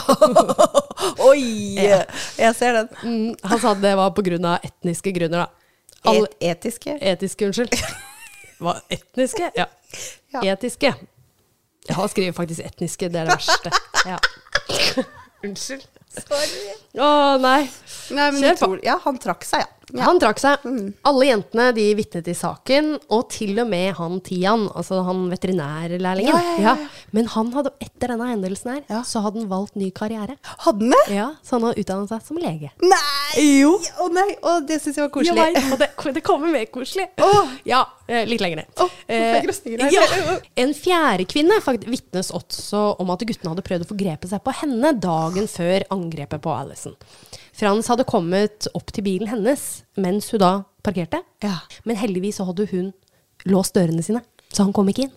oi, Ja. jeg ser den. Mm, han sa at det var på grunn av etniske grunner da. Alle, Et etiske. etiske, unnskyld. Hva, etniske? Ja. Ja. Etiske. Jeg har skrevet faktisk etniske, det er det verste. Ja. Unnskyld. Sorry. Å, nei. Nei, men Kjør jeg tror, ja, han trakk seg, ja. Ja. Han trakk seg. Alle jentene de vitnet i saken, og til og med han Tian, altså han veterinærlærlingen. Ja, ja, ja, ja. Men han hadde, etter denne hendelsen her, Ja. så hadde han valgt ny karriere. Hadde han det? Ja, så han har utdannet seg som lege. Nei! Jo. Å nei, å, det synes jeg var koselig. Jeg vet, og det, det kommer mer koselig. Åh. Ja, eh, litt lenger ned. Åh, nå får jeg grøsninger her. ja. En fjerde kvinne fakt- vitnes også om at guttene hadde prøvd å forgrepe seg på henne dagen før angrepet på Alison. Frans hadde kommet opp til bilen hennes mens hun da parkerte. Ja. Men heldigvis så hadde hun låst dørene sine, så han kom ikke inn.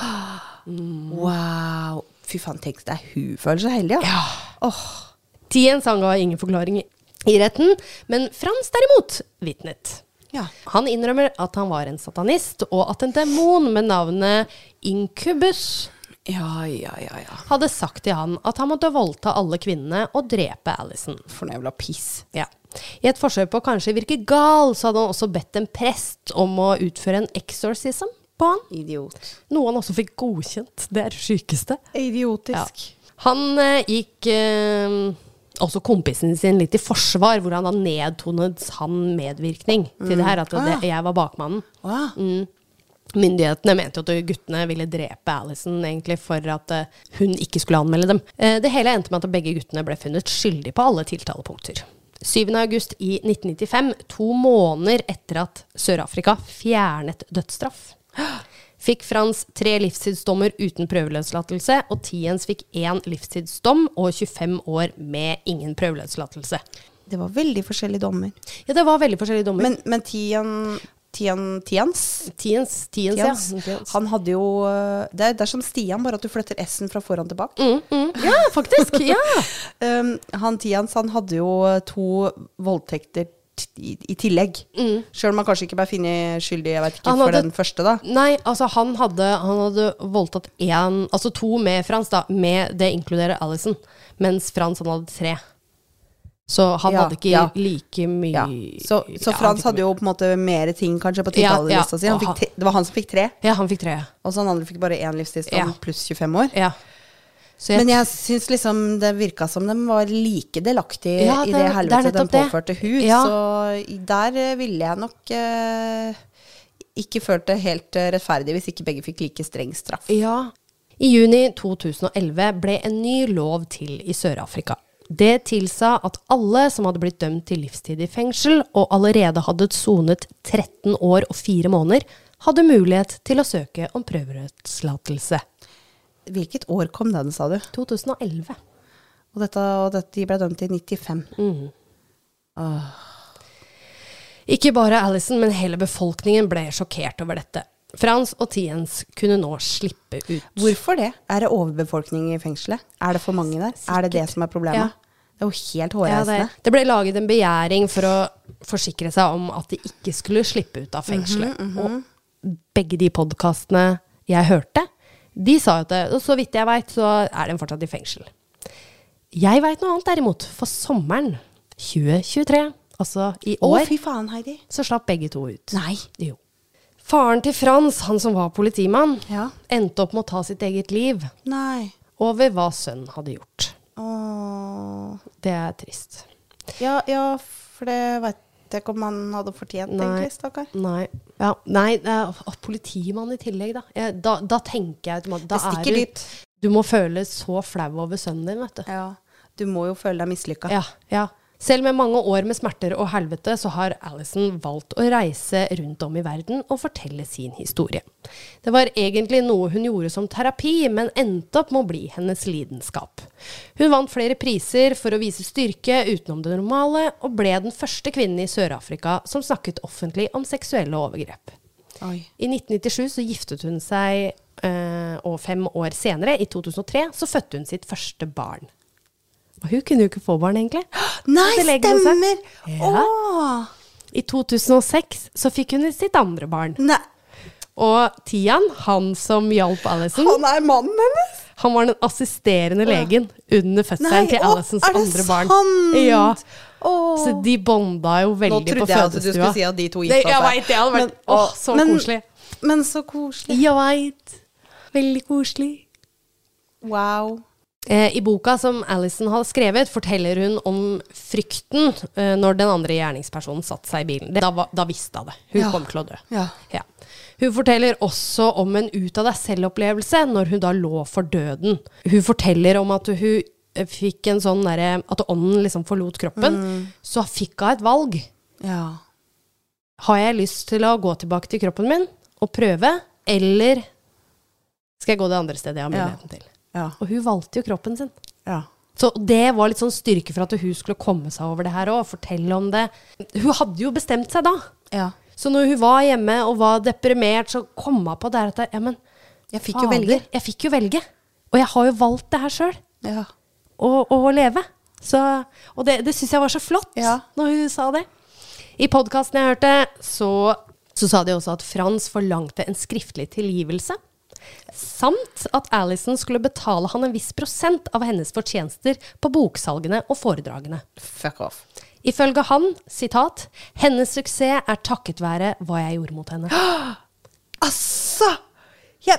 Wow. Fy faen, tenk deg, hun føler seg heldig, ja. Åh. Tien han ga ingen forklaring i- i retten, men Frans derimot vitnet. Ja. Han innrømmer at han var en satanist, og at en demon med navnet Incubus Ja, ja, ja, ja. hadde sagt til han at han måtte voldta alle kvinnene og drepe Alison. For noe jævla piss. Ja. I et forsøk på å kanskje virke gal, så hadde han også bedt en prest om å utføre en exorcism på han. Idiot. Noe han også fikk godkjent. Det er det sykeste. Idiotisk. Han eh, gikk eh, også kompisen sin litt i forsvar, hvor han da nedtonet han medvirkning til det her, at det, jeg var bakmannen. Wow. Mm. Myndighetene mente jo at guttene ville drepe Alison egentlig for at eh, hun ikke skulle anmelde dem. Eh, det hele endte med at begge guttene ble funnet skyldig på alle tiltalepunkter. syvende august i nitten nittifem, to måneder etter at Sør-Afrika fjernet dødsstraff, fikk Frans tre livstidsdommer uten prøveløslatelse, og Tiens fikk én livstidsdom og tjuefem år med ingen prøveløslatelse. Det var veldig forskjellige dommer. Ja, det var veldig forskjellige dommer. Men, men Tian, Tian, Tians, Tiens, Tiens, Tians, ja. Tiens. han hadde jo, det er, det er som Stian, bare at du flytter S-en fra foran til bak. Mm, mm. Ja, faktisk, ja. Um, han Tians, han hadde jo to voldtekter t- i, i tillegg. Mm. Selv om han kanskje ikke ble funnet skyldig, jeg vet ikke, Han for hadde- den første da. Nei, altså han hadde, han hadde voldtatt en, altså to med Frans da, med det inkluderer Alison, mens Frans han hadde tre. Så han Ja, hadde ikke ja. like mye... Ja. Så, så Ja, Frans han fikk hadde jo på en måte mer ting kanskje på Ja, tiltalelista ja, si. Han og fikk han- te- Det var han som fikk tre, Ja, han fikk tre. og så han andre fikk bare én livstidsdom Ja. pluss tjuefem år. Ja. Så Men jeg synes liksom det virka som de var like delaktige Ja, i det- det det er helvete de nettopp det. påførte hun. Ja. Så i- der eh, ville jeg nok eh, ikke følt det helt eh, rettferdig hvis ikke begge fikk like streng straff. Ja. I juni to tusen og elleve ble en ny lov til i Sør-Afrika. Det tilsa at alle som hadde blitt dømt til livstid i fengsel, og allerede hadde sonet tretten år og fire måneder, hadde mulighet til å søke om prøveløslatelse. Hvilket år kom den, sa du? to tusen og elleve. Og, dette, og dette, de ble dømt i nittifem. Ikke bare Alison, men hele befolkningen ble sjokkert over dette. Frans og Tiens kunne nå slippe ut. Hvorfor det? Er det overbefolkning i fengselet? Er det for mange der? Er det det som er problemet? Ja. Det er jo helt Ja, hårreisende. det, det ble laget en begjæring for å forsikre seg om at de ikke skulle slippe ut av fengselet. Mhm, Og begge de podcastene jeg hørte, de sa jo at det, og så vidt jeg vet, så er de fortsatt i fengsel. Jeg vet noe annet derimot, for sommeren tjue tjuetre, altså i år, Å, fy faen, Heidi. så slapp begge to ut. Nei. Jo. Faren til Frans, han som var politimann, Ja. endte opp med å ta sitt eget liv Nei. over hva sønnen hadde gjort. Åh. Det er trist. Ja, ja, for det vet jeg ikke om han hadde fortjent, Nei. egentlig, stakkar. Nei, ja, nei det er, å, politimann i tillegg da. Jeg, da. Da tenker jeg, da Det stikker er du, dypt. du må føle så flau over sønnen din, vet du. Ja, du må jo føle deg mislykka. Ja, ja. Selv med mange år med smerter og helvete, så har Alison valgt å reise rundt om i verden og fortelle sin historie. Det var egentlig noe hun gjorde som terapi, men endte opp med å bli hennes lidenskap. Hun vant flere priser for å vise styrke utenom det normale, og ble den første kvinnen i Sør-Afrika som snakket offentlig om seksuelle overgrep. Oi. I nitten nittisju så giftet hun seg, eh, og fem år senere, i to tusen og tre, så fødte hun sitt første barn. Og hun kunne jo ikke få barn, egentlig. Nei, Hadde legene sagt. stemmer! Ja. Åh. I to tusen og seks så fikk hun sitt andre barn. Nei, Og Tian, han som hjalp Alison, han er mannen hennes! han var den assisterende legen under fødselen til å, Alisons er det andre barn. sant? Ja, Åh. så de bonda jo Nå veldig på trodde jeg at du fødestua. skulle si at de to Det, gifta jeg seg. vet, det hadde vært, Men- åh, så men- koselig. Men så koselig. Jeg vet, veldig koselig. Wow. Eh, I boka som Alison har skrevet, forteller hun om frykten eh, når den andre gjerningspersonen satt seg i bilen. Det, da, var- da visste hun det. Hun Ja. kom til å dø. Ja. Ja. Hun forteller også om en ut-av-deg-selv-opplevelse når hun da lå for døden. Hun forteller om at hun eh, fikk en sånn derre, at ånden liksom forlot kroppen, så fikk hun et valg. Ja. Har jeg lyst til å gå tilbake til kroppen min og prøve, eller skal jeg gå det andre stedet jeg har Ja. muligheten til? Ja. Og hun valgte jo kroppen sin. Ja. Så det var litt sånn styrke for at hun skulle komme seg over det her og fortelle om det. Hun hadde jo bestemt seg da. Ja. Så når hun var hjemme og var deprimert, så kom hun på der at ja, men Jeg fikk jo velge. jeg fikk jo velge. Og jeg har jo valgt det her selv, Ja. å, å leve. Så, og det, det synes jeg var så flott Ja. når hun sa det. I podcasten jeg hørte, så, så sa de også at Frans forlangte en skriftlig tilgivelse, samt at Alison skulle betale han en viss prosent av hennes fortjenester på boksalgene og foredragene. Fuck off. Ifølge han, sitat, hennes suksess er takket være hva jeg gjorde mot henne. Altså! Jeg,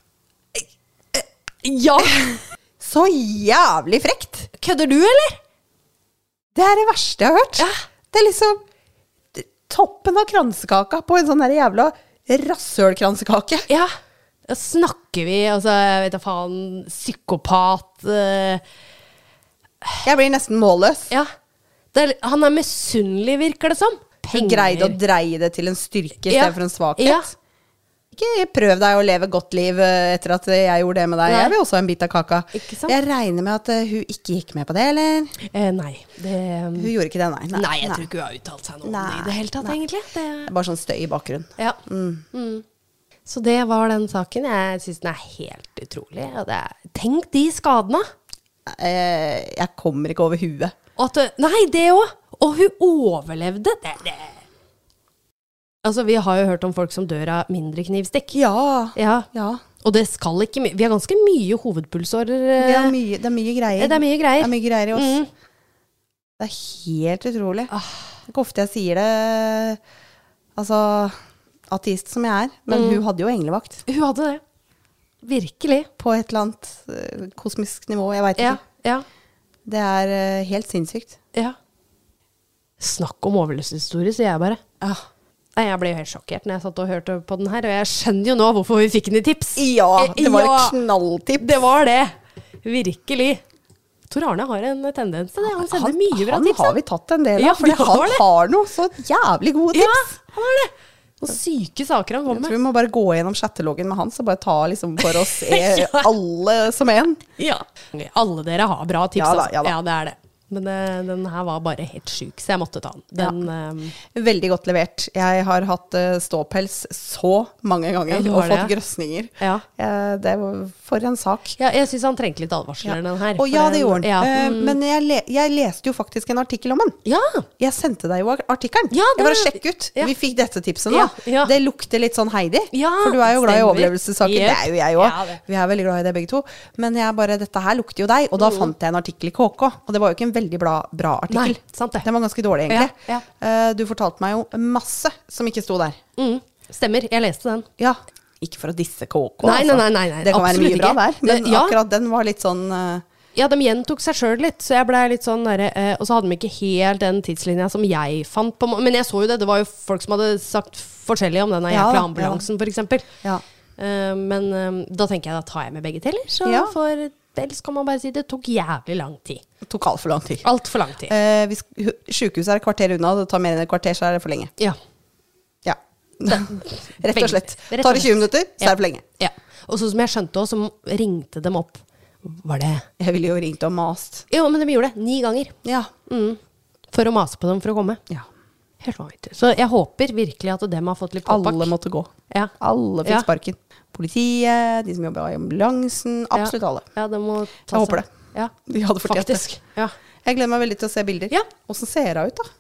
Ja! så jævlig frekt! Kødder du, eller? Det er det verste jeg har hørt. Ja. Det er liksom det- toppen av kransekaka på en sånn der jævla rasshølkransekake. Ja. Da snakker vi, altså, jeg vet da faen, psykopat. eh, Jeg blir nesten målløs. ja. Det er, han er misunnelig, virker det som. Du greide å dreie det til en styrke i Ja. stedet for en svakhet. Ja. Ikke prøv deg å leve godt liv eh, etter at jeg gjorde det med deg. Nei. Jeg vil også ha en bit av kaka. Ikke sant? Jeg regner med at eh, hun ikke gikk med på det, eller? Eh, nei, det... Hun gjorde ikke det, nei. Nei, jeg tror ikke hun har uttalt seg noe om det i Nei, det hele tatt, nei. egentlig. Det, Det er bare sånn støy i bakgrunnen. ja. Mm. Så det var den saken. Jeg synes den er helt utrolig. Og det er, tenk de skadene. Eh, jeg kommer ikke over huet. Og at, det- nei, det også. Og hun overlevde. Det, det. Altså, vi har jo hørt om folk som dør av mindre knivstikk. Ja. Ja. Ja. Og det skal ikke mye. Vi har ganske mye hovedpulsårer. Det er mye, det er mye greier. Det er mye greier. Det er mye greier i oss. Mm. Det er helt utrolig. Ah. Det er ikke ofte jeg sier det, altså, ateist som jeg er, men Mm. hun hadde jo englevakt Hun hadde det. Virkelig. på et eller annet eh, kosmisk nivå, jeg vet Ja, ikke. ja, Det er eh, helt sinnssykt. ja. Snakk om overlevelseshistorie, sier jeg bare. Ja. Nei, jeg ble jo helt sjokkert når jeg satt og hørte på den her, og jeg skjønner jo nå hvorfor vi fikk den i tips. Ja, det var Ja. et knalltips. Det var det. Virkelig. Tor Arne har en tendens til det. Han sender han, mye bra han tips. har vi tatt en del av, Ja, fordi vi har han det. har noe så jævlig gode Ja, tips. han har det. Og syke saker han Jeg kommer tror med. vi må bare gå gjennom chatteloggen med han, så bare ta liksom for oss eh, Ja. alle som en. Ja. Alle dere har bra tips, Ja da, altså. ja da. Ja, det er det. Men uh, den her var bare helt syk, så jeg måtte ta den. den ja. um, Veldig godt levert. Jeg har hatt uh, ståpels så mange ganger, ja, og fått det, ja. grøsninger. Ja. Uh, det var for en sak. Ja, jeg synes han trengte litt advarsler, ja. den her. Og ja, det gjorde han. Ja. Uh, mm. Men jeg, le jeg leste jo faktisk en artikkel om den. Ja. Jeg sendte deg jo artikkelen. Ja, det... Jeg bare sjekk ut. Ja. Vi fikk dette tipset nå. Ja, ja. Det lukter litt sånn Heidi. Ja, for du er jo glad i overlevelsessaker. Yep. Det er jo jeg også. Ja, vi er veldig glad i det begge to. Men jeg bare, dette her lukter jo deg. Og da mm. fant jeg en artikkel i K K. Og det var jo ikke en veldig bra, bra artikkel. Nei, sant det. Den var ganske dårlig egentlig. Ja, ja. Uh, du fortalte meg jo masse som ikke sto der. Mm. Stemmer, jeg leste den. Ja, ikke for å disse K K. Nei, altså. nei, nei, nei, det kan være mye ikke. bra der. Men ja. akkurat den var litt sånn... Uh, Ja, de gjentok seg selv litt, så jeg ble litt sånn der, eh, og så hadde de ikke helt den tidslinja som jeg fant på, men jeg så jo det, det var jo folk som hadde sagt forskjellig om denne jækla ja, ambulansen, ja. for eksempel. Ja. Uh, men uh, da tenker jeg, da tar jeg med begge til, så ja. for ellers kan man bare si det tok jævlig lang tid. Det tok alt for lang tid. Alt for lang tid. Uh, hvis sykehuset er et kvarter unna, det tar mer enn et kvarter, så er det for lenge. Ja. Ja. Rett og slett. Tar det tjue minutter, så er det for lenge. Ja. Og så som jeg skjønte også, så ringte dem opp. Var det? Jeg ville jo ringt og mast. Jo, men de gjorde det. Ni ganger. Ja. Mm. For å mase på dem for å komme. Ja. Helt vanlig. Så jeg håper virkelig at dem har fått litt påpakk. Alle måtte gå. Ja. Alle fikk ja. sparken. Politiet, de som jobber i ambulansen, absolutt ja. alle. Ja, det må ta jeg håper det. Ja. De hadde fortjent det. Ja. Jeg gleder meg veldig til å se bilder. Ja. Hvordan ser hun ut da?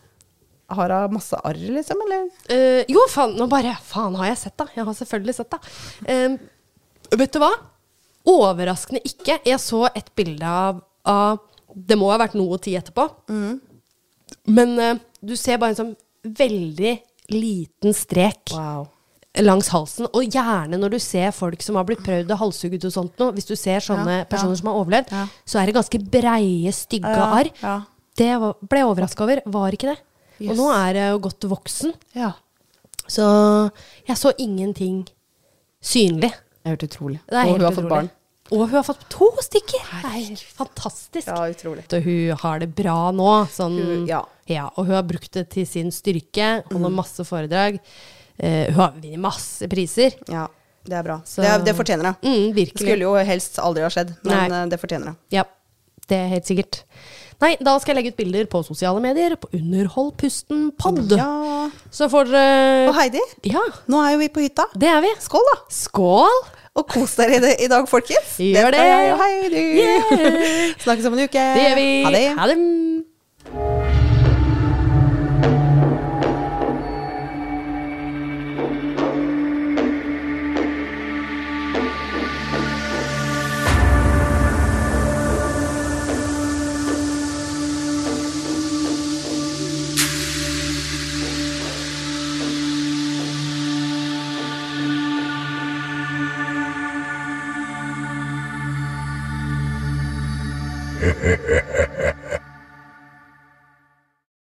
Har hun masse arr liksom, eller? Uh, jo, faen, nå bare, faen har jeg sett da. Jeg har selvfølgelig sett da. Uh, vet du hva? Overraskende ikke. Jeg så et bilde av, av det må ha vært noe tid etterpå. Mm. Men uh, du ser bare en sånn veldig liten strek wow. langs halsen. Og gjerne når du ser folk som har blitt prøvd av halshugget og sånt nå, hvis du ser sånne ja, personer ja. som har overlevd, ja. så er det ganske breie, stygge ja, arr. Ja. Det var, ble jeg overrasket over. Var ikke det? Yes. Og nå er jeg jo godt voksen. Ja. Så jeg så ingenting synlig. Det er helt utrolig. Det er og helt hun har utrolig. fått barn. Og hun har fått to stykker. Det er fantastisk. Ja, utrolig. Så hun har det bra nå. Sånn, hun, ja. Ja, og hun har brukt det til sin styrke. Holder mm. masse foredrag. Uh, hun har vunnet masse priser. Ja, det er bra. Så, det, er, det fortjener hun. Mm, virkelig. Det skulle jo helst aldri ha skjedd, men Nei. det fortjener hun. Ja, det er helt sikkert. Nei, da skal jeg legge ut bilder på sosiale medier, på Underhold Pusten Podd. Ja. Så får dere... Og Heidi, ja. nå er jo vi på hytta. Det er vi. Skål da. Skål. Og kos dere i, det, i dag, folkens. Gjør det. Det skal jeg og Heidi. Yeah. Snakkes om en uke. Det gjør vi. Ha det. Ha det. Ha ha ha ha.